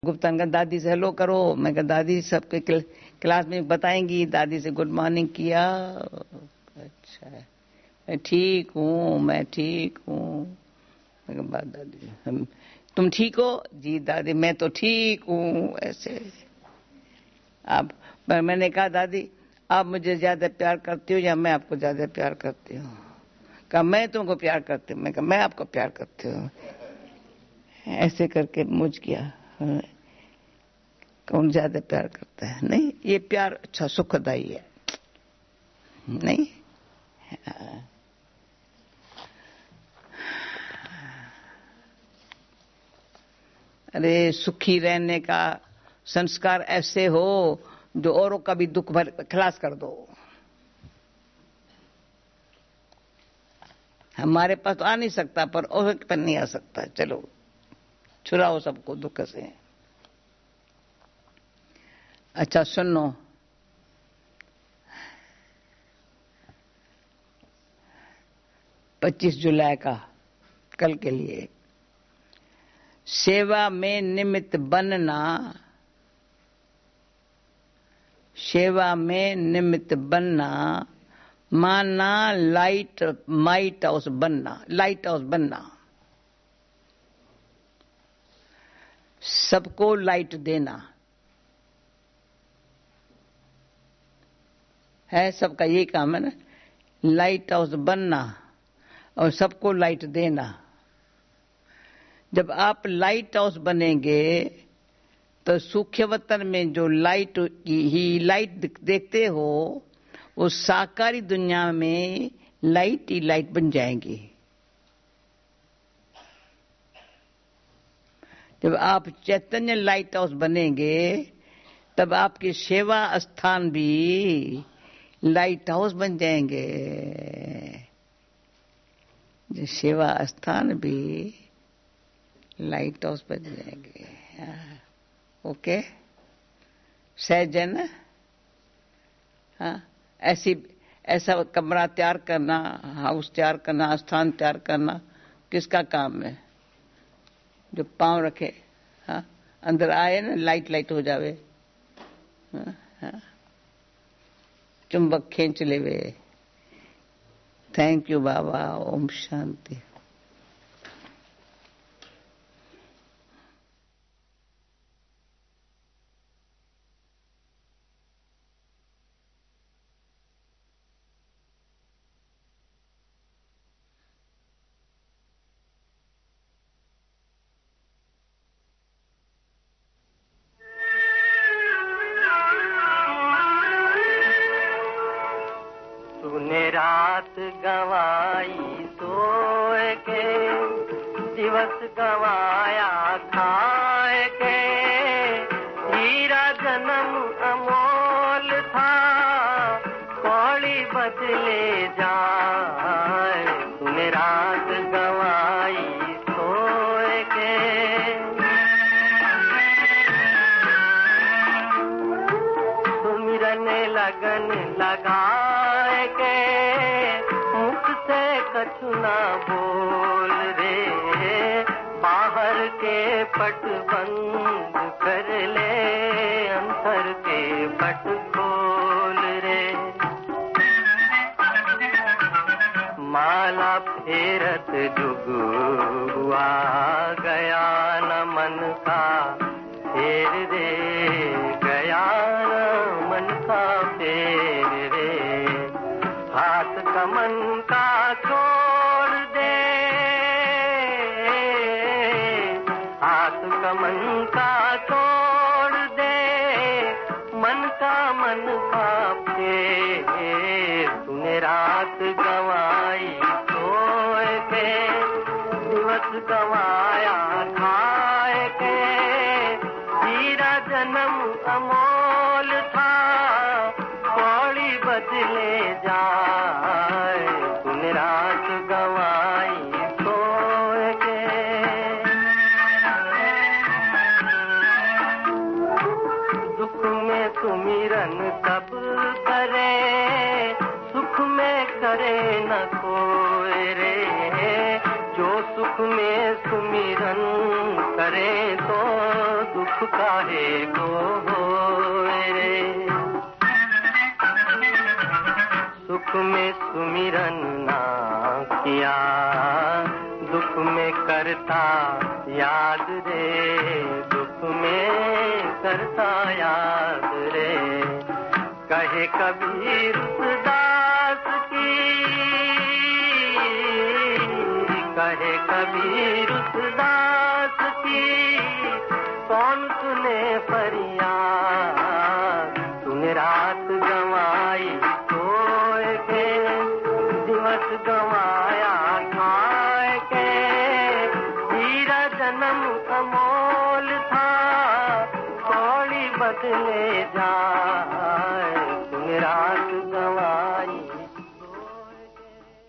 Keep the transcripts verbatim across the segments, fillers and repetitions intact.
गुप्ता ने दादी से हेलो करो। मैं कहा दादी सबके क्लास में बताएंगी। दादी से गुड मॉर्निंग किया। अच्छा मैं ठीक हूँ, मैं ठीक हूँ। मैं कहा बात दादी तुम ठीक हो? जी दादी मैं तो ठीक हूँ। ऐसे आप पर मैंने कहा दादी आप मुझे ज्यादा प्यार करती हो या मैं आपको ज्यादा प्यार करती हूँ? कहा मैं तुमको प्यार करती हूँ। मैं कहा मैं आपको प्यार करती हूँ। ऐसे करके मुझ गया कौन ज्यादा प्यार करता है। नहीं ये प्यार अच्छा सुखदाई है नहीं। अरे सुखी रहने का संस्कार ऐसे हो जो औरों का भी दुख भर खलास कर दो। हमारे पास तो आ नहीं सकता पर और पर नहीं आ सकता। चलो छुड़ाओ सबको दुख से। अच्छा सुनो पच्चीस जुलाई का कल के लिए सेवा में निमित्त बनना, सेवा में निमित्त बनना माना लाइट माइट हाउस बनना, लाइट हाउस बनना, सबको लाइट देना है। सबका यही काम है ना, लाइट हाउस बनना और सबको लाइट देना। जब आप लाइट हाउस बनेंगे तो सूक्ष्म वतन में जो लाइट की ही लाइट देखते हो वो साकारी दुनिया में लाइट ही लाइट बन जाएंगी। जब आप चैतन्य लाइट हाउस बनेंगे तब आपकी सेवा स्थान भी लाइट हाउस बन जाएंगे। जो सेवा स्थान भी लाइट हाउस बन जाएंगे। ओके सहजन। हाँ ऐसी ऐसा कमरा तैयार करना, हाउस तैयार करना, स्थान तैयार करना किसका काम है? जो पांव रखे हाँ अंदर आए ना लाइट लाइट हो जावे। हाँ, हाँ। चुंबक खींच लेवे। थैंक यू बाबा। ओम शांति। रात गवाई सोए के, दिवस गवाया खाए के, हीरा जन्म अमोल था, कौड़ी बदले जाए। तूने रात गवाई सोए के, सुमिरन लगन लगाए के, कछु ना बोल रे, बाहर के पट बंद कर ले, अंतर के पट खोल रे। माला फेरत जुगुआ गया न मन का फेर रे, गया न मन का फेर रे। हाथ कमन का छोड़ दे, हाथ कमन का छोड़ दे, मन का मन का फेर। तूने रात गवाई सोए के, दिवस गवाया खाए के, हीरा जन्म अमोल था, कौड़ी बदले जाए। तूने रात गवाई सोए के, दुख में सुमिरन सब करे, सुख में करे न कोई रे। जो सुख में सुमिरन करे तो दुख काहे को होए रे। सुख में सुमिरन ना किया, दुख में करता याद रे, दुख में करता याद रे। कहे कबीर दास की, कहे कबीर दास की, कौन सुने फरियाद। तूने रात गंवाई सोए के, दिवस गंवाया खाए के। हीरा जन्म अमोल था, कौड़ी बदले जाए। तूने रात गंवाई सोए के।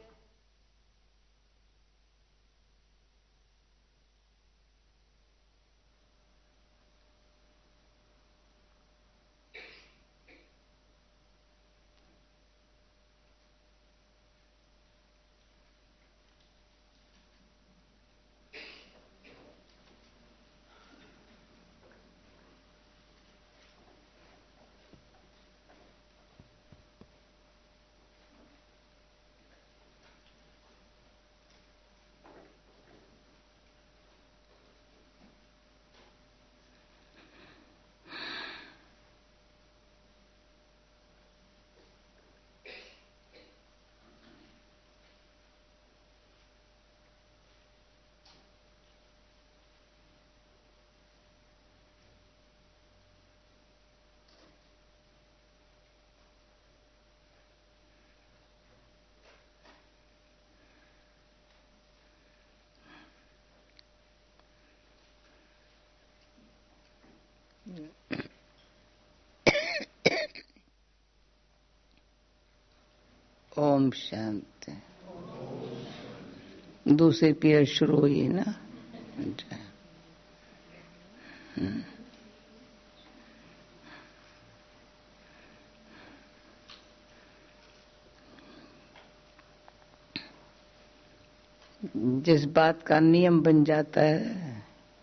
ओम शांति। दूसरी पीरियड शुरू हुई ना। जिस बात का नियम बन जाता है,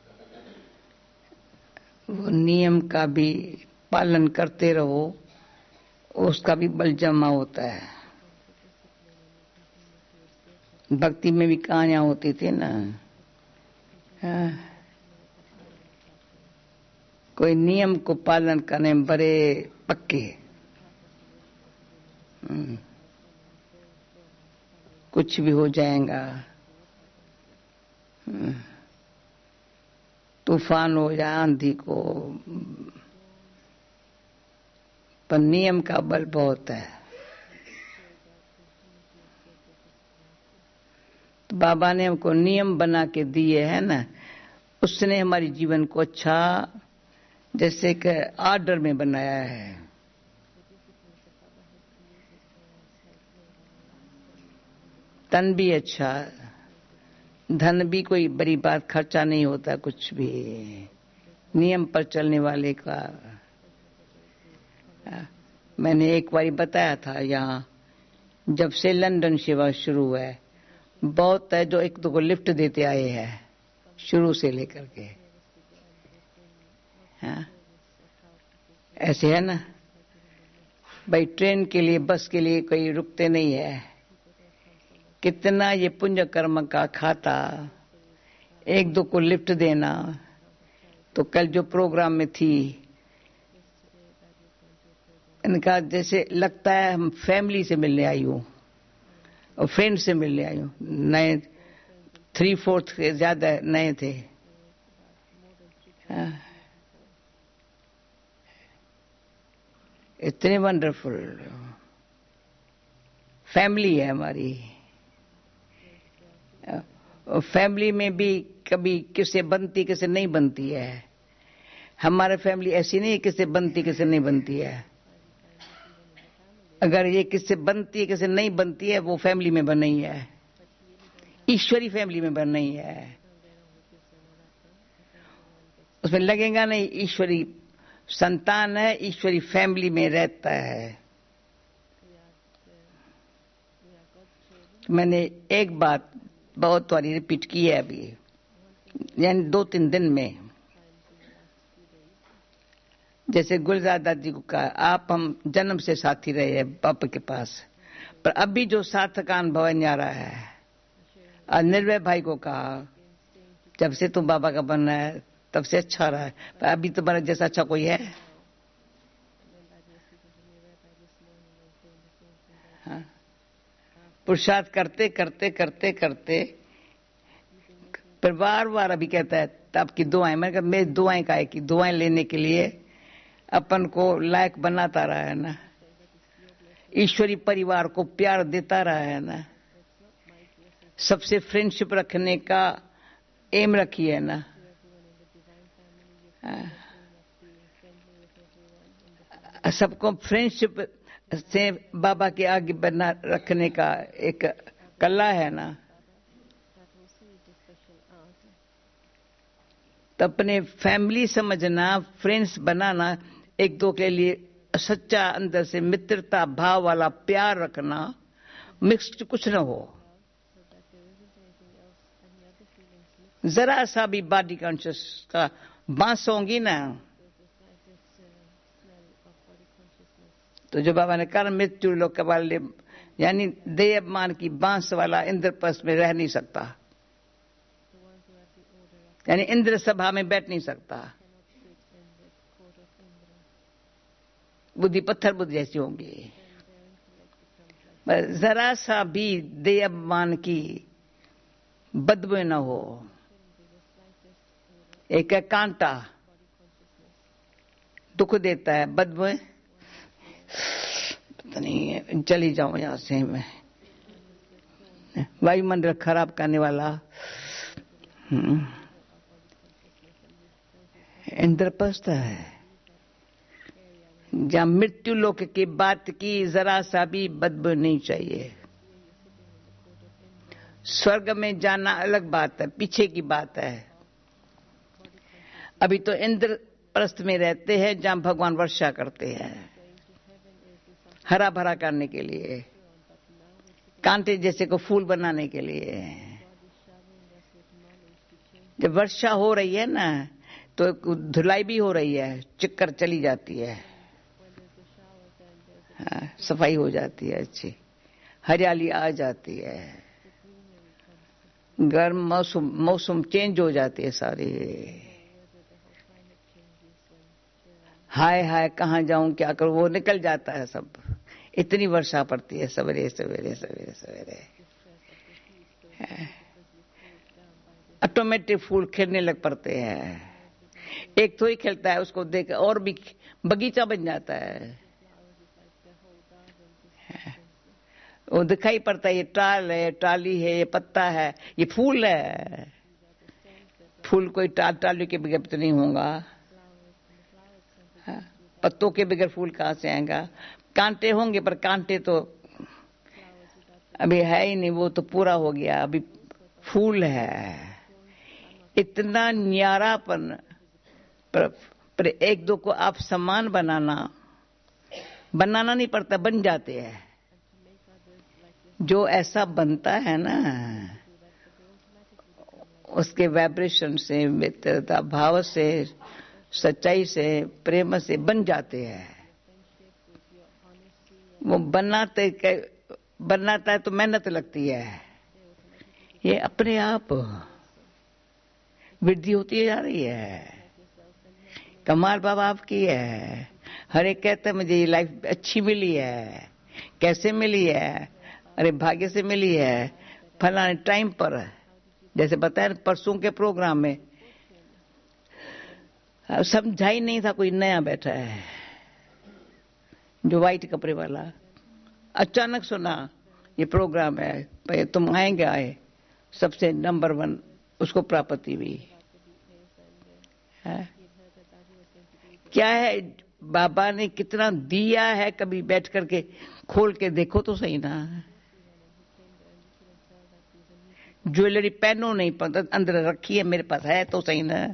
वो नियम का भी पालन करते रहो, उसका भी बल जमा होता है। भक्ति में भी कहानियां होती थी ना, हाँ? कोई नियम को पालन करने में बड़े पक्के, कुछ भी हो जाएगा, तूफान हो जाए आंधी को, पर नियम का बल बहुत है। तो बाबा ने हमको नियम बना के दिए है ना, उसने हमारे जीवन को अच्छा जैसे कि आर्डर में बनाया है। तन भी अच्छा, धन भी कोई बड़ी बात खर्चा नहीं होता, कुछ भी नियम पर चलने वाले का। मैंने एक बार बताया था, यहाँ जब से लंदन सेवा शुरू हुआ है, बहुत है जो एक दो को लिफ्ट देते आए हैं शुरू से लेकर के, हाँ ऐसे है ना भाई। ट्रेन के लिए, बस के लिए कोई रुकते नहीं है। कितना ये पुण्य कर्म का खाता, एक दो को लिफ्ट देना। तो कल जो प्रोग्राम में थी, इनका जैसे लगता है हम फैमिली से मिलने आई हूँ और फ्रेंड से मिलने आई हूँ। नए थ्री फोर्थ से ज्यादा नए थे, हाँ। इतने वंडरफुल फैमिली है हमारी। फैमिली में भी कभी किससे बनती किससे नहीं बनती है। हमारी फैमिली ऐसी नहीं है किससे बनती किससे नहीं बनती है। अगर ये किससे बनती है किससे नहीं बनती है, वो फैमिली में बन नहीं है, ईश्वरी फैमिली में बन नहीं है। उसमें लगेगा नहीं ईश्वरी संतान है, ईश्वरी फैमिली में रहता है। मैंने एक बात बहुत बारी रिपीट की है अभी, यानी दो तीन दिन में, जैसे गुलजार दादी को कहा, आप हम जन्म से साथी रहे हैं पापा के पास, पर अभी जो साथ का अनुभव आ रहा है। और निर्भय भाई को कहा, जब से तुम बाबा का बनना है तब से अच्छा रहा है, पर अभी तो बना जैसा अच्छा कोई है। हाँ, पुरुषार्थ करते करते करते करते पर बार बार अभी कहता है आपकी दुआएं, मैंने कहा मेरी दुआएं का है कि दुआएं लेने के लिए अपन को लायक बनाता रहा है ना, ईश्वरी परिवार को प्यार देता रहा है ना, सबसे फ्रेंडशिप रखने का एम रखी है ना। सबको फ्रेंडशिप से बाबा के आगे बना रखने का एक कला है ना। तो अपने फैमिली समझना, फ्रेंड्स बनाना, एक दो के लिए सच्चा अंदर से मित्रता भाव वाला प्यार रखना, मिक्स्ड कुछ न हो। जरा सा भी बॉडी कॉन्शियस का बांस होंगी ना, तो जो बाबा ने कर्म मृत्यु लोक के वाले यानी देयमान की बांस वाला इंद्रप्रस्थ में रह नहीं सकता, यानी इंद्र सभा में बैठ नहीं सकता। बुद्धि पत्थर बुद्धि जैसी होंगी। जरा सा भी देयमान की बदबू न हो। एक है कांटा, दुख देता है, बदबू पता नहीं चली जाऊं यहां से मैं, वायुमंडल खराब करने वाला इंद्रप्रस्थ है, जहां मृत्यु लोक की बात की जरा सा भी बदबू नहीं चाहिए। स्वर्ग में जाना अलग बात है, पीछे की बात है। अभी तो इंद्रप्रस्थ में रहते हैं जहां भगवान वर्षा करते हैं हरा भरा करने के लिए, कांटे जैसे को फूल बनाने के लिए। जब वर्षा हो रही है ना तो धुलाई भी हो रही है, चिक्कर चली जाती है, हाँ, सफाई हो जाती है, अच्छी हरियाली आ जाती है, गर्म मौसम मौसम चेंज हो जाती है सारी। हाय हाय कहाँ जाऊं क्या करूं, वो निकल जाता है सब। इतनी वर्षा पड़ती है सवेरे सवेरे सवेरे सवेरे, ऑटोमेटिक फूल खिलने लग पड़ते हैं। एक तो ही खिलता है, उसको देख और भी बगीचा बन जाता है। वो दिखाई पड़ता है ये टाल है, टाली है, ये पत्ता है, ये फूल है। फूल कोई टाल टाली के बगैर तो नहीं होगा, पत्तों के बगैर फूल कहां से आएगा। कांटे होंगे पर कांटे तो अभी है ही नहीं, वो तो पूरा हो गया, अभी फूल है। इतना न्यारापन, पर, पर एक दो को आप समान बनाना बनाना नहीं पड़ता, बन जाते हैं। जो ऐसा बनता है ना उसके वाइब्रेशन से, मित्रता भाव से, सच्चाई से, प्रेम से बन जाते हैं। वो बनाते बनाता है तो मेहनत लगती है, ये अपने आप वृद्धि होती जा रही है। कमाल बाबा आपकी है। हर एक कहता है मुझे ये लाइफ अच्छी मिली है। कैसे मिली है? अरे भाग्य से मिली है, फलाने टाइम पर, जैसे बताया परसों के प्रोग्राम में समझा ही नहीं था, कोई नया बैठा है जो व्हाइट कपड़े वाला, अचानक सुना ये प्रोग्राम है, भाई तुम आएंगे, आए, सबसे नंबर वन उसको प्राप्ति हुई है। क्या है बाबा ने कितना दिया है, कभी बैठ करके खोल के देखो तो सही ना। ज्वेलरी पहनो नहीं पता, अंदर रखी है, मेरे पास है तो सही ना।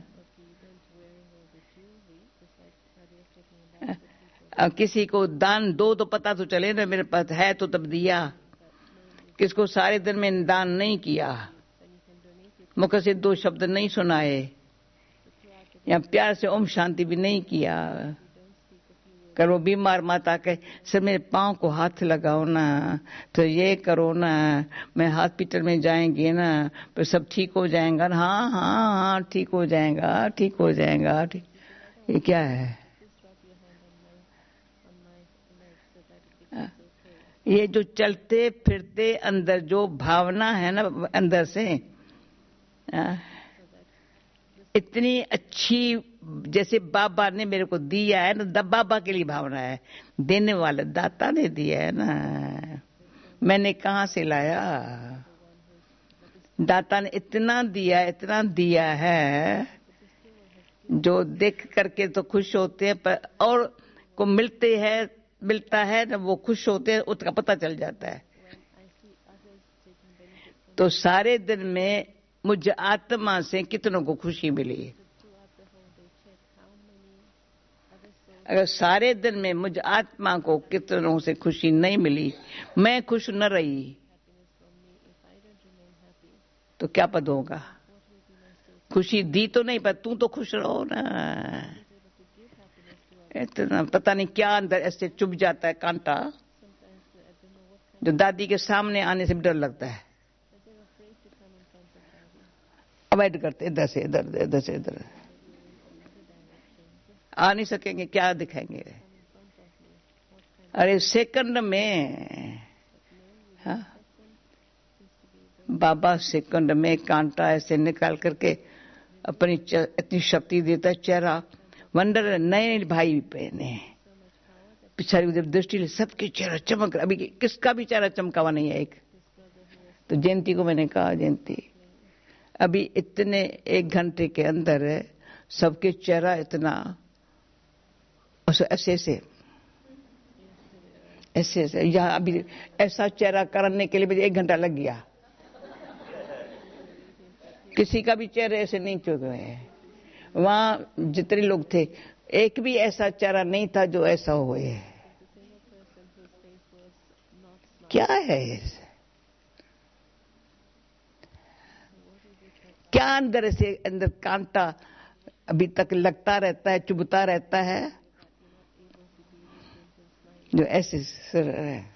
अब किसी को दान दो तो पता तो चले ना, मेरे पास है तो तब दिया। किसको सारे दिन में दान नहीं किया, मुख से दो शब्द नहीं सुनाए, या प्यार से ओम शांति भी नहीं किया, कर वो बीमार माता के सर मेरे पाँव को हाथ लगाओ ना, तो ये करो ना, मैं हॉस्पिटल में जाएंगी ना तो सब ठीक हो जाएगा ना। हाँ हाँ हाँ ठीक हो जाएगा, ठीक हो जाएगा, ठीक। ये क्या है? ये जो चलते फिरते अंदर जो भावना है ना अंदर से, आ, इतनी अच्छी जैसे बाबा ने मेरे को दिया है ना, बाबा के लिए भावना है, देने वाले दाता ने दिया है ना, मैंने कहाँ से लाया? दाता ने इतना दिया, इतना दिया है जो देख करके तो खुश होते हैं, पर और को मिलते हैं, मिलता है ना, वो खुश होते हैं, उसका पता चल जाता है। तो सारे दिन में मुझे आत्मा से कितनों को खुशी मिली। अगर सारे दिन में मुझे आत्मा को कितनों से खुशी नहीं मिली, मैं खुश न रही, तो क्या पद होगा? खुशी दी तो नहीं, पर तू तो खुश रहो ना। इतना पता नहीं क्या अंदर ऐसे चुभ जाता है कांटा, जो दादी के सामने आने से भी डर लगता है। अवॉइड करते, इधर से इधर, इधर से इधर, आ नहीं सकेंगे, क्या दिखाएंगे? अरे सेकंड में, हाँ बाबा सेकंड में कांटा ऐसे निकाल करके अपनी इतनी शक्ति देता है। चेहरा वंडर, नए भाई पहने पिछाड़ी उधर दृष्टि, सबके चेहरा चमक, अभी किसका भी चेहरा चमका हुआ नहीं है एक। तो जयंती को मैंने कहा, जयंती अभी इतने एक घंटे के अंदर सबके चेहरा इतना ऐसे ऐसे ऐसे ऐसे, यहाँ अभी ऐसा चेहरा करने के लिए मुझे एक घंटा लग गया। किसी का भी चेहरे ऐसे नहीं चुके हैं, वहां जितने लोग थे एक भी ऐसा चेहरा नहीं था जो ऐसा हुए। क्या है ऐसे? क्या अंदर से अंदर कांटा अभी तक लगता रहता है, चुभता रहता है, जो ऐसे सर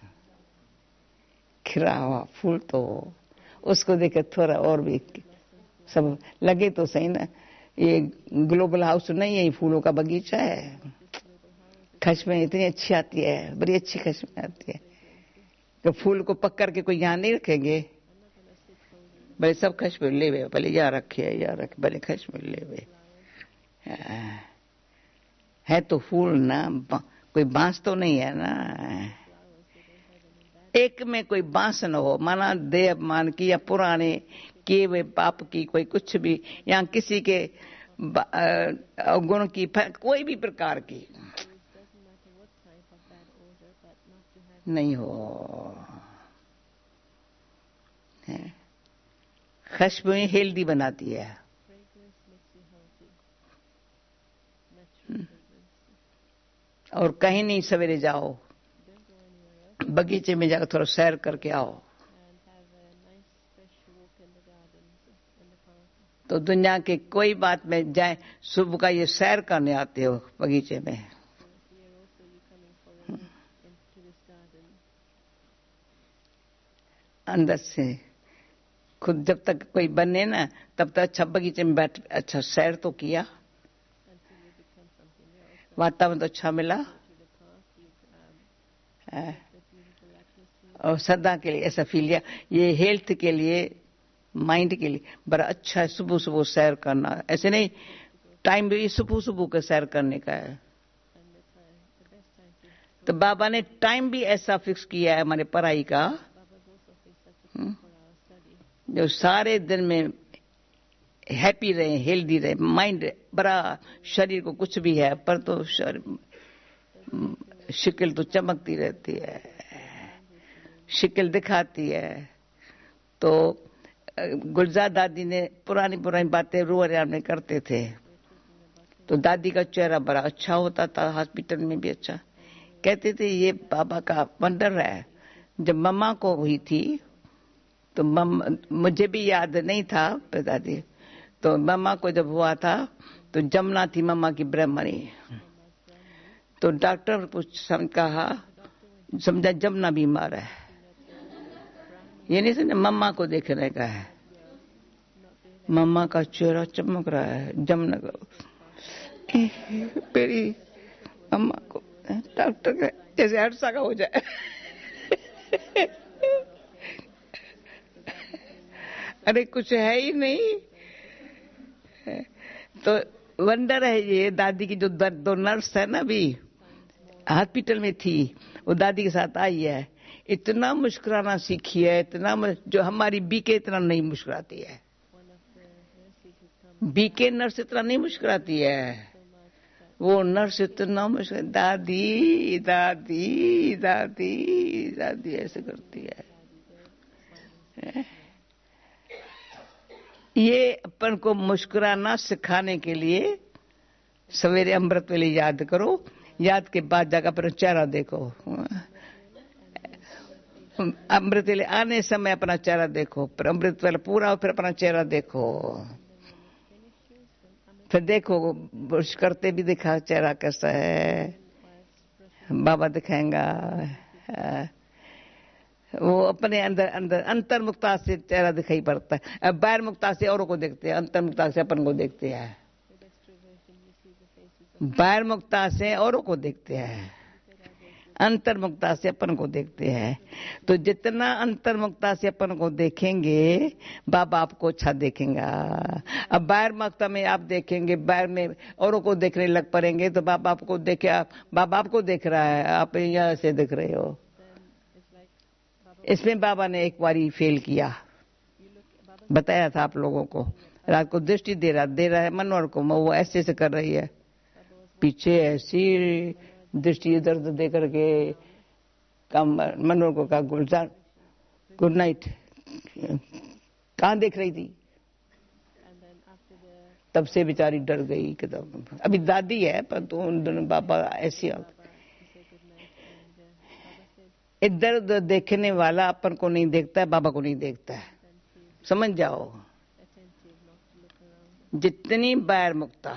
खिरा हुआ फूल, तो उसको देकर थोड़ा और भी सब लगे तो सही ना। ये ग्लोबल हाउस नहीं है, ये फूलों का बगीचा है। खुशबू इतनी अच्छी आती है, बड़ी अच्छी खुशबू आती है। तो फूल को पक करके कोई यहाँ नहीं रखेंगे, भले सब खुशबू ले वे, भले यहाँ रखे यहाँ रखे, भले खुशबू ले वे। है तो फूल ना, कोई बांस तो नहीं है ना। एक में कोई बांस न हो, माना देह मान की या पुराने किए हुए पाप की, कोई कुछ भी, या किसी के गुण की, कोई भी प्रकार की नहीं हो। खुशबू हेल्दी बनाती है। और कहीं नहीं सवेरे जाओ, बगीचे में जाकर थोड़ा सैर करके आओ, तो दुनिया के कोई बात में जाए, सुबह का ये सैर करने आते हो बगीचे में। अंदर से खुद जब तक कोई बने ना, तब तक अच्छा बगीचे में बैठ, अच्छा सैर तो किया, वातावरण तो अच्छा मिला, और सदा के लिए ऐसा फील किया। ये हेल्थ के लिए, माइंड के लिए बड़ा अच्छा है सुबह सुबह सैर करना। ऐसे नहीं, टाइम भी सुबह सुबह का सैर करने का है। तो बाबा ने टाइम भी ऐसा फिक्स किया है हमारे पढ़ाई का, जो सारे दिन में हैप्पी रहे, हेल्दी रहे, माइंड बड़ा, शरीर को कुछ भी है पर तो शिकल तो चमकती रहती है, शिकल दिखाती है। तो गुलजार दादी ने पुरानी पुरानी बातें रोज में करते थे, तो दादी का चेहरा बड़ा अच्छा होता था, हॉस्पिटल में भी अच्छा। कहते थे ये बाबा का वंडर है। जब मम्मा को हुई थी तो मम्मा, मुझे भी याद नहीं था दादी, तो मम्मा को जब हुआ था तो जमुना थी मम्मा की ब्रह्मणी, तो डॉक्टर पूछ समझ कहा समझा जमुना बीमार है, ये नहीं समझा मम्मा को देखने का है, मम्मा का चेहरा चमक रहा है जमुना का, मेरी मम्मा को डॉक्टर का जैसे हर्षा का हो जाए। अरे कुछ है ही नहीं। तो वंडर है ये, दादी की जो दो नर्स है ना अभी हॉस्पिटल में थी, वो दादी के साथ आई है, इतना मुस्कुराना सीखी है, इतना जो हमारी बीके इतना नहीं मुस्कुराती है, बीके नर्स इतना नहीं मुस्कुराती है, वो नर्स इतना मुस्कुरा दादी दादी दादी दादी ऐसे करती है। ये अपन को मुस्कुराना सिखाने के लिए सवेरे अमृत वेले याद करो, याद के बाद जाकर अपना चेहरा देखो, अमृत वेले आने समय अपना चेहरा देखो, फिर अमृत वेला पूरा फिर अपना चेहरा देखो, फिर देखो ब्रश करते भी दिखा चेहरा कैसा है, बाबा दिखाएंगा। वो अपने अंदर अंदर अंतर्मुक्ता से चेहरा दिखाई पड़ता है, अब बाहर मुक्ता से औरों को देखते हैं, अंतर्मुक्ता से अपन को देखते हैं, बाहर मुक्ता से औरों को देखते हैं, अंतर्मुक्ता से अपन को देखते हैं। तो जितना अंतर्मुक्ता से अपन को देखेंगे बाबा आपको अच्छा देखेंगा। अब बाहर मुक्ता में आप देखेंगे, बाहर में औरों को देखने लग पड़ेंगे तो बाबा आपको देखे, बाबा आपको देख रहा है, आप यहाँ से देख रहे हो। इसमें बाबा ने एक बारी फेल किया, बताया था आप लोगों को, रात को दृष्टि दे रहा दे रहा है मनोहर को, वो ऐसे से कर रही है, पीछे ऐसी दृष्टि इधर उधर दे करके काम मनोहर को कहा गुलजार गुड नाइट, कहाँ देख रही थी, तब से बेचारी डर गई कि अभी दादी है पर तो उन दोनों बाबा ऐसी इधर उधर देखने वाला अपन को नहीं देखता है, बाबा को नहीं देखता है, समझ जाओ। जितनी बाहर मुक्ता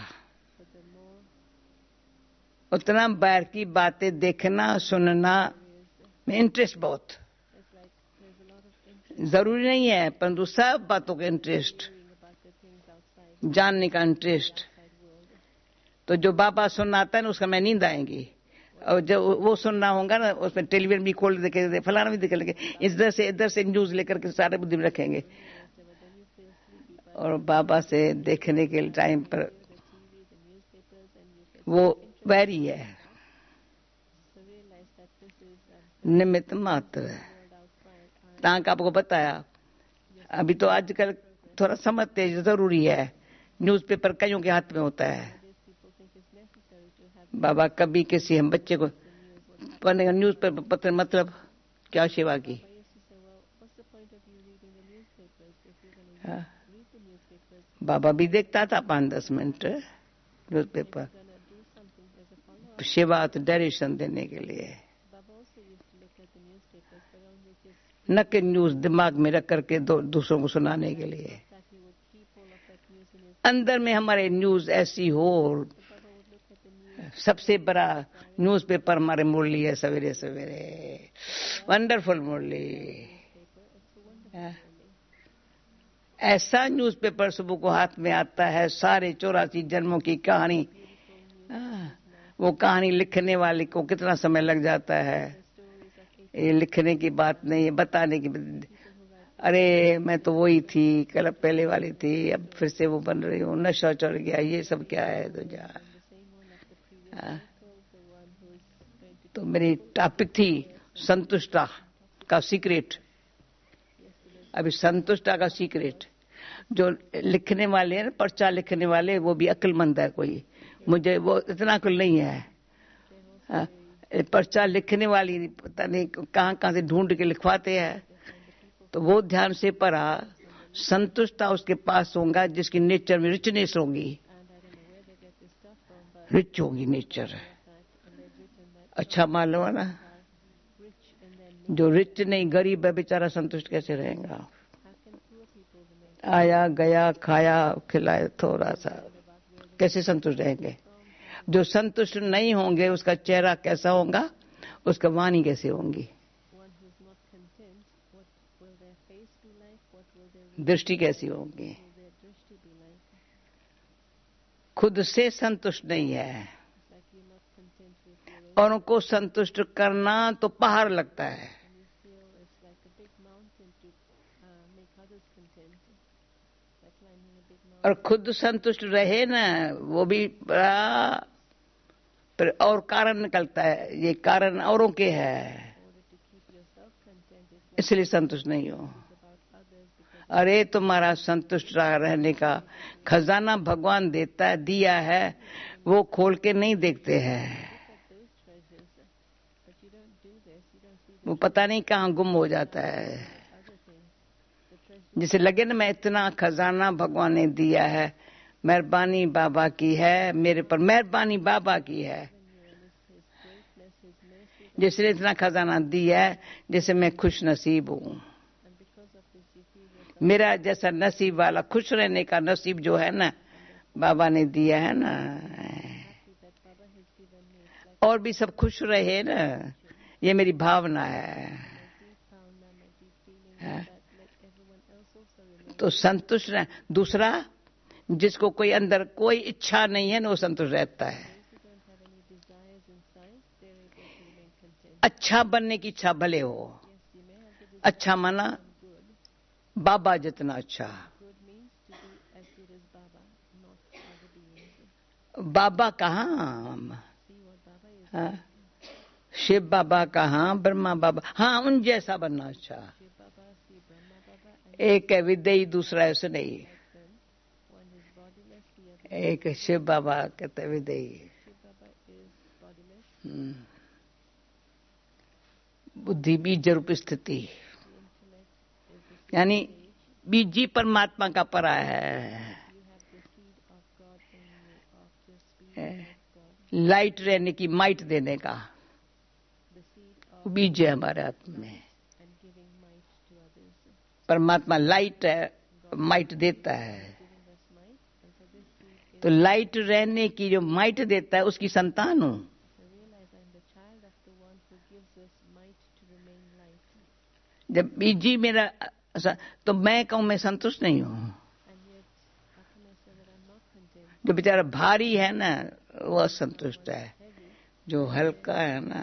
उतना बाहर की बातें देखना सुनना में इंटरेस्ट बहुत जरूरी नहीं है, परंतु सब बातों का इंटरेस्ट, जानने का इंटरेस्ट। तो जो बाबा सुनाता है ना उसका मैं नींद आएंगी, और जब वो सुनना होगा ना उसमें टेलीविजन भी खोल देखे, फलाना भी देख लेंगे, इधर से इधर से न्यूज लेकर के सारे बुद्धि में रखेंगे, और बाबा से देखने के टाइम पर वो वैरी है, निमित्त मात्र है। तांक आपको बताया, अभी तो आजकल थोड़ा समझते जरूरी है, न्यूज़पेपर कईयों के हाथ में होता है। बाबा कभी किसी हम बच्चे को पढ़ने का न्यूज पेपर पत्र मतलब क्या सेवा की, हाँ। बाबा भी देखता था पाँच दस मिनट न्यूज पेपर, सेवा तो डायरेक्शन देने के लिए, न कि न्यूज दिमाग में रख करके दो दूसरों को सुनाने के लिए। अंदर में हमारे न्यूज ऐसी हो, सबसे बड़ा न्यूज़पेपर हमारे मुरली है, सवेरे सवेरे वंडरफुल मुरली, ऐसा न्यूज़पेपर सुबह को हाथ में आता है, सारे चौरासी जन्मों की कहानी, वो कहानी लिखने वाले को कितना समय लग जाता है, ये लिखने की बात नहीं है, बताने की। अरे मैं तो वही थी, कल पहले वाली थी, अब फिर से वो बन रही हूँ, नशा चढ़ गया, ये सब क्या है तो जा। आ, तो मेरी टॉपिक थी संतुष्टा का सीक्रेट। अभी संतुष्टा का सीक्रेट जो लिखने वाले हैं, पर्चा लिखने वाले, वो भी अक्लमंद है कोई, मुझे वो इतना अक्ल नहीं है। आ, पर्चा लिखने वाली पता नहीं कहाँ कहाँ से ढूंढ के लिखवाते हैं, तो वो ध्यान से पढ़ा। संतुष्टा उसके पास होगा जिसकी नेचर में रिचनेस होगी, रिच होगी नेचर। अच्छा मालूम है ना, जो रिच नहीं गरीब है बेचारा संतुष्ट कैसे रहेगा। आया गया खाया खिलाया थोड़ा सा, कैसे संतुष्ट रहेंगे। जो संतुष्ट नहीं होंगे उसका चेहरा कैसा होगा, उसका वाणी कैसे होंगी, दृष्टि कैसी होगी। खुद से संतुष्ट नहीं है और उनको संतुष्ट करना तो पहाड़ लगता है। और खुद संतुष्ट रहे ना, वो भी बड़ा और कारण निकलता है, ये कारण औरों के है इसलिए संतुष्ट नहीं हो। अरे तुम्हारा संतुष्ट रहने का खजाना भगवान देता है, दिया है, वो खोल के नहीं देखते हैं, वो पता नहीं कहाँ गुम हो जाता है। जिसे लगे ना मैं इतना खजाना भगवान ने दिया है, मेहरबानी बाबा की है मेरे पर, मेहरबानी बाबा की है, जिसने इतना खजाना दिया है, जिसे मैं खुश नसीब हूँ। मेरा जैसा नसीब वाला खुश रहने का नसीब जो है ना बाबा ने दिया है ना, और भी सब खुश रहे ना, ये मेरी भावना है, है? तो संतुष्ट रह। दूसरा, जिसको कोई अंदर कोई इच्छा नहीं है ना, वो संतुष्ट रहता है। अच्छा बनने की इच्छा भले हो, अच्छा माना बाबा जितना अच्छा। बाबा कहाँ, हाँ? शिव बाबा कहाँ, ब्रह्मा बाबा, हाँ उन जैसा बनना अच्छा। एक है विदेही, दूसरा ऐसे नहीं। एक शिव बाबा कहते विदेही, बुद्धि बीज रूप स्थिति, यानी बीजी परमात्मा का परा है। लाइट रहने की, माइट देने का बीज है हमारे हाथ में। परमात्मा लाइट है, माइट देता है। तो लाइट रहने की जो माइट देता है उसकी संतान हूं। जब बीजी मेरा, तो मैं कहूं मैं संतुष्ट नहीं हूं। जो बेचारा भारी है ना वो असंतुष्ट है, जो हल्का है ना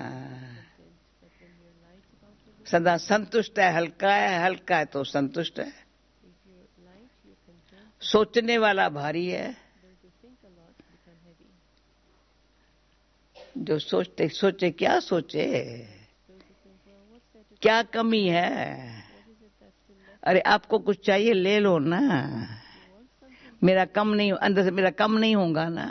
सदा संतुष्ट है। हल्का है, हल्का है तो संतुष्ट है। सोचने वाला भारी है, जो सोचते सोचे क्या सोचे, क्या कमी है। अरे आपको कुछ चाहिए ले लो ना, मेरा कम नहीं, अंदर से मेरा कम नहीं होगा ना।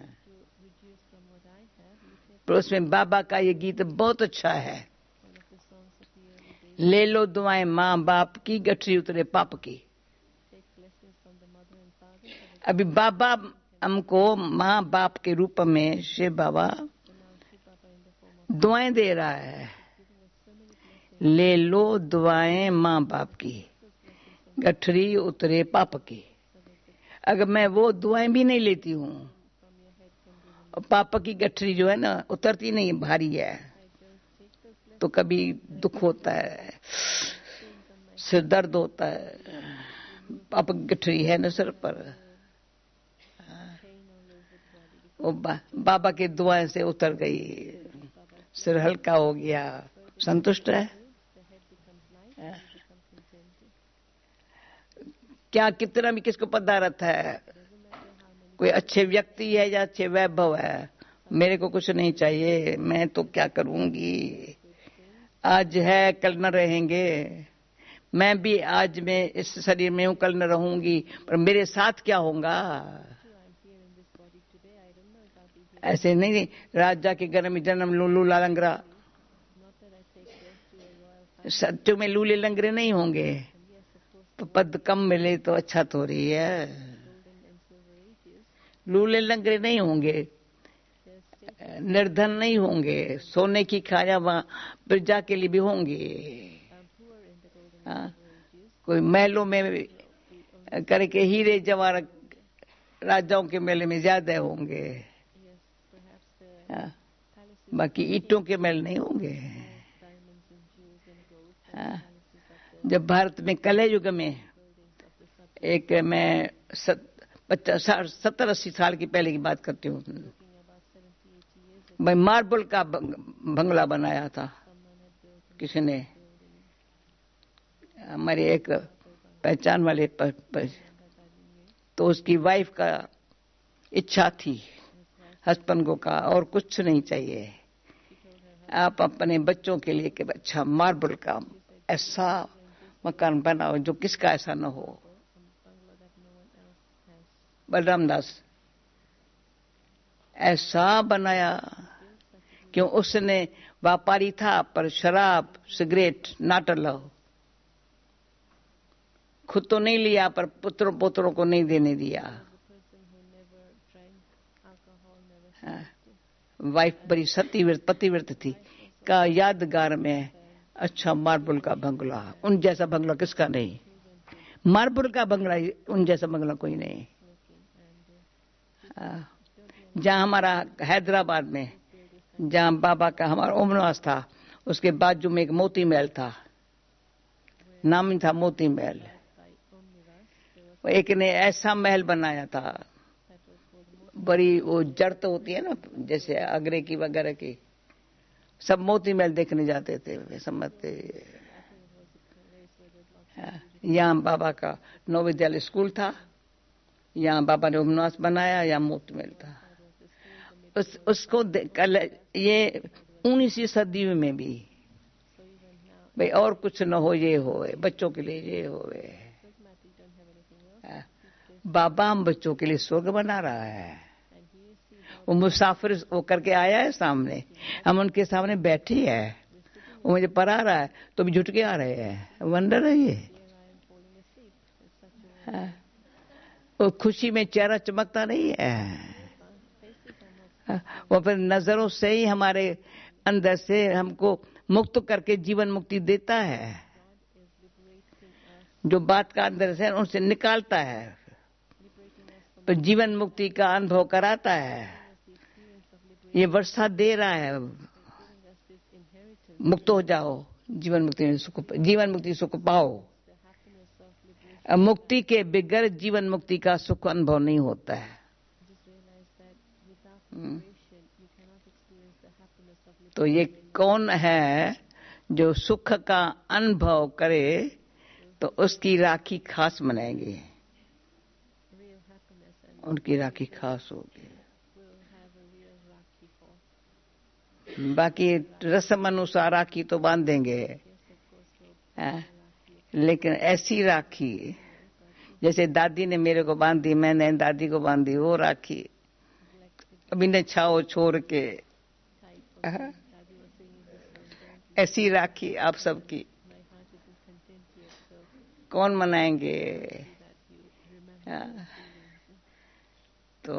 पर उसमें बाबा का ये गीत बहुत अच्छा है, ले लो दुआएं माँ बाप की, गठरी उतरे पाप की। अभी बाबा हमको माँ बाप के रूप में शिव बाबा दुआएं दे रहा है। ले लो दुआएं माँ बाप की, गठरी उतरे पाप की। अगर मैं वो दुआएं भी नहीं लेती हूँ, पाप की गठरी जो है ना उतरती नहीं, भारी है, तो कभी दुख होता है, सिर दर्द होता है। पाप की गठरी है ना सर पर, वो बा, बाबा की दुआएं से उतर गई, सिर हल्का हो गया, संतुष्ट है। क्या कितना भी किसको पदार्थ है, कोई अच्छे व्यक्ति है या अच्छे वैभव है, मेरे को कुछ नहीं चाहिए, मैं तो क्या करूंगी, आज है कल न रहेंगे, मैं भी आज में इस शरीर में हूं, कल न रहूंगी, पर मेरे साथ क्या होगा। ऐसे नहीं राजा के घर में जन्म लू लूला लंगरा, सत्य में लूले लंगरे नहीं होंगे, पद कम मिले तो अच्छा थोड़ी है। लूले लंगरे नहीं होंगे, निर्धन नहीं होंगे, सोने की खाया वहां प्रजा के लिए भी होंगे। हाँ? कोई महलों में करके हीरे जवाहर राजाओं के मेले में ज्यादा होंगे, हाँ, बाकी ईंटों के महल नहीं होंगे। हाँ, जब भारत में कलह युग में एक मैं पचास सत्तर अस्सी साल की पहले की बात करती हूँ, भाई मार्बल का बंगला बनाया था किसी ने, हमारे एक पहचान वाले पर, पर, तो उसकी वाइफ का इच्छा थी हस्बैंड को कहा और कुछ नहीं चाहिए, आप अपने बच्चों के लिए कि अच्छा मार्बल का ऐसा मकान बनाओ जो किसका ऐसा न हो। बलराम दास ऐसा बनाया क्यों, उसने व्यापारी था पर शराब सिगरेट नाटल खुद तो नहीं लिया पर पुत्रों पुत्रों को नहीं देने दिया। हाँ, वाइफ बड़ी सतीव्रत पतिव्रत थी का यादगार में अच्छा मार्बल का बंगला, उन जैसा बंगला किसका नहीं, मार्बल का बंगला उन जैसा बंगला कोई नहीं। जहां हमारा हैदराबाद में जहां बाबा का हमारा ओमनिवास था, उसके बाजू में एक मोती महल था, नाम ही था मोती महल। एक ने ऐसा महल बनाया था, बड़ी वो जड़ तो होती है ना जैसे आगरे की वगैरह की, सब मोती महल देखने जाते थे वे समझते। यहाँ बाबा का नवोदय स्कूल था, यहाँ बाबा ने ओमनिवास बनाया, यहाँ मोती महल था। उस, उसको कल ये उन्नीसवीं सदी में भी भाई और कुछ न हो, ये हो बच्चों के लिए ये हो, बाबा हम बच्चों के लिए स्वर्ग बना रहा है। वो मुसाफिर वो करके आया है सामने, हम उनके सामने बैठे हैं, वो मुझे पढ़ा रहा है तो भी झुट के आ रहे हैं, वंडर है ये। वो खुशी में चेहरा चमकता नहीं है, वो फिर नजरों से ही हमारे अंदर से हमको मुक्त करके जीवन मुक्ति देता है, जो बात का अंदर से उनसे निकालता है, तो जीवन मुक्ति का अनुभव कराता है। ये वर्षा दे रहा है, मुक्त हो जाओ, जीवन मुक्ति में सुख, जीवन मुक्ति सुख पाओ। मुक्ति के बगैर जीवन मुक्ति का सुख अनुभव नहीं होता है। तो ये कौन है जो सुख का अनुभव करे तो उसकी राखी खास मनाएंगे, उनकी राखी खास होगी। बाकी रस्म अनुसार राखी तो बांध देंगे, लेकिन ऐसी राखी जैसे दादी ने मेरे को बांधी, मैंने दादी को बांधी, वो राखी अभी ने छाओ छोड़ के, ऐसी राखी आप सबकी कौन मनाएंगे। तो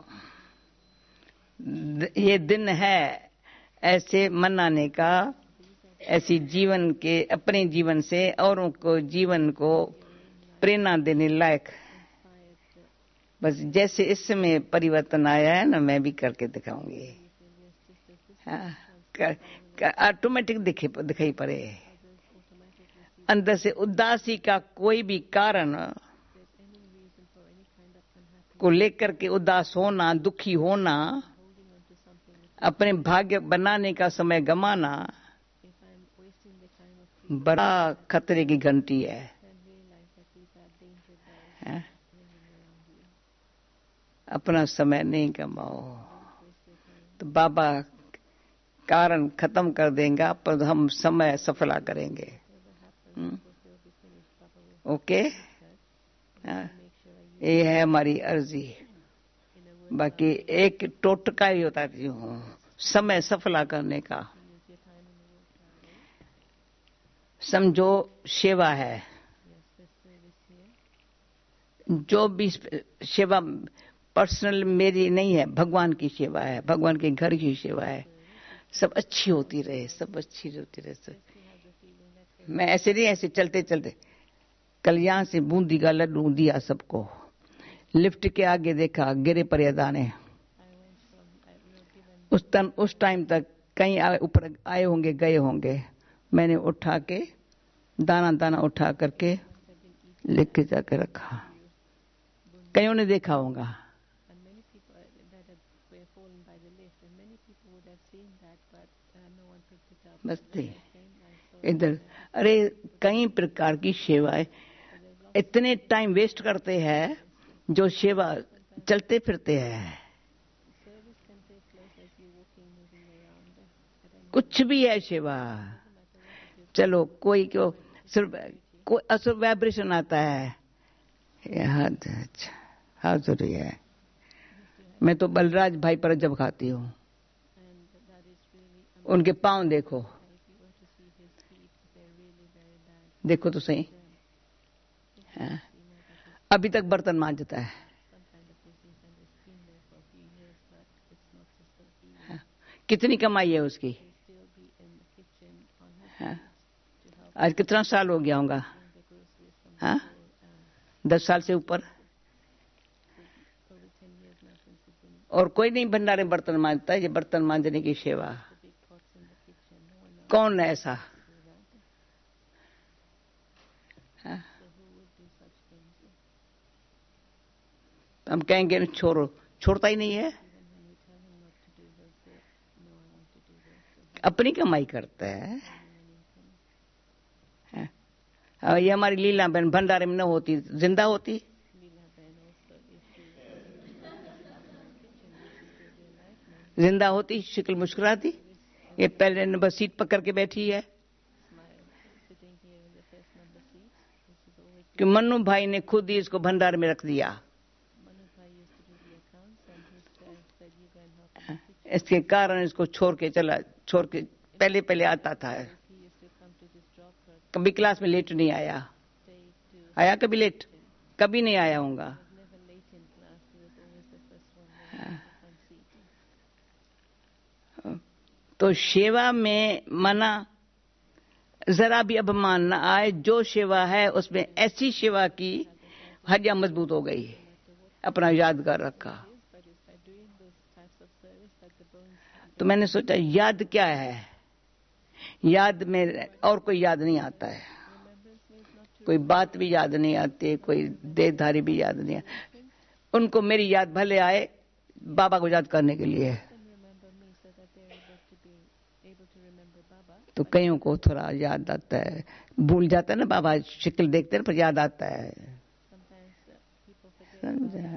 ये दिन है ऐसे मनाने का, ऐसी जीवन के अपने जीवन से औरों को जीवन को प्रेरणा देने लायक। बस जैसे इसमें परिवर्तन आया है ना, मैं भी करके दिखाऊंगी। हाँ, ऑटोमेटिक दिखे दिखाई पड़े। अंदर से उदासी का कोई भी कारण को लेकर के उदास होना, दुखी होना, अपने भाग्य बनाने का समय गमाना बड़ा खतरे की घंटी है, है? अपना समय नहीं गमाओ तो बाबा कारण खत्म कर देगा, पर हम समय सफला करेंगे। हुँ? ओके, ये है हमारी अर्जी। बाकी एक टोटका ही होता हूँ समय सफला करने का। समझो सेवा है, जो भी सेवा पर्सनल मेरी नहीं है, भगवान की सेवा है, भगवान के घर की सेवा है। सब अच्छी होती रहे, सब अच्छी होती रहे। सब मैं ऐसे नहीं, ऐसे चलते चलते कल यहाँ से बूंदी का लड्डू दिया सबको, लिफ्ट के आगे देखा गिरे पर दाने, उस टाइम उस टाइम तक कहीं आए ऊपर आए होंगे, गए होंगे, मैंने उठा के दाना दाना उठा करके लिख के जाके रखा, कईयों ने देखा होगा। बस इधर अरे कई प्रकार की सेवाएं, इतने टाइम वेस्ट करते हैं जो सेवा चलते फिरते हैं, कुछ भी है सेवा। चलो कोई क्यों सिर्फ कोई असर वाइब्रेशन आता है, अच्छा हाजुरी है। मैं तो बलराज भाई पर जब खाती हूँ, उनके पांव देखो, देखो तो सही। हाँ। अभी तक बर्तन मांजता है। हाँ। कितनी कमाई है उसकी? हाँ। आज कितना साल हो गया होगा? हाँ, दस साल से ऊपर। और कोई नहीं भंडारे बर्तन मांजता है, ये बर्तन मांजने की सेवा। कौन है ऐसा? हाँ? हम कहेंगे छोड़ो, छोड़ता ही नहीं है, अपनी कमाई करता है। हाँ? ये हमारी लीला बहन भंडारे में न होती, जिंदा होती। जिंदा होती, शक्ल मुस्कुराती। ये पहले नंबर सीट पकड़ के बैठी है कि मन्नू भाई ने खुद ही इसको भंडार में रख दिया। इसके कारण इसको छोड़ के चला, छोड़ के पहले पहले आता था, कभी क्लास में लेट नहीं आया। आया कभी लेट? कभी नहीं आया होगा। तो सेवा में मना जरा भी अभिमान न आए, जो सेवा है उसमें ऐसी सेवा की हड्डियां मजबूत हो गई, अपना यादगार रखा। तो मैंने सोचा याद क्या है, याद में और कोई याद नहीं आता है, कोई बात भी याद नहीं आती, कोई देहधारी भी याद नहीं आती। उनको मेरी याद भले आए, बाबा को याद करने के लिए। तो कईयों को थोड़ा याद आता है, भूल जाता है ना, बाबा शक्ल देखते हैं पर याद आता है, समझा?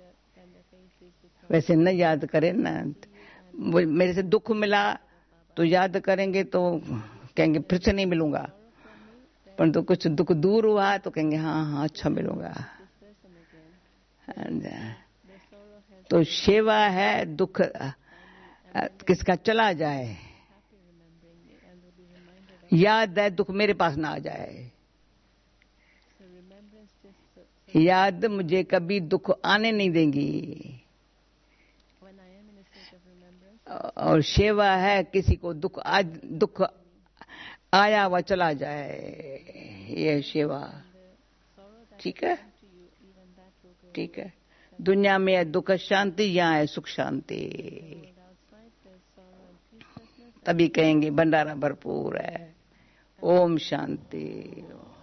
वैसे न याद करें ना, मेरे से दुख मिला तो याद करेंगे तो कहेंगे फिर से नहीं मिलूंगा, पर तो कुछ दुख दूर हुआ तो कहेंगे हाँ हाँ अच्छा मिलूंगा। तो सेवा है दुख किसका चला जाए, याद है दुख मेरे पास ना आ जाए। याद मुझे कभी दुख आने नहीं देंगी, और सेवा है किसी को दुख आज दुख आया हुआ चला जाए, ये सेवा। ठीक है, ठीक है। दुनिया में है दुख शांति, यहाँ है सुख शांति, तभी कहेंगे भंडारा भरपूर है। ओम शांति।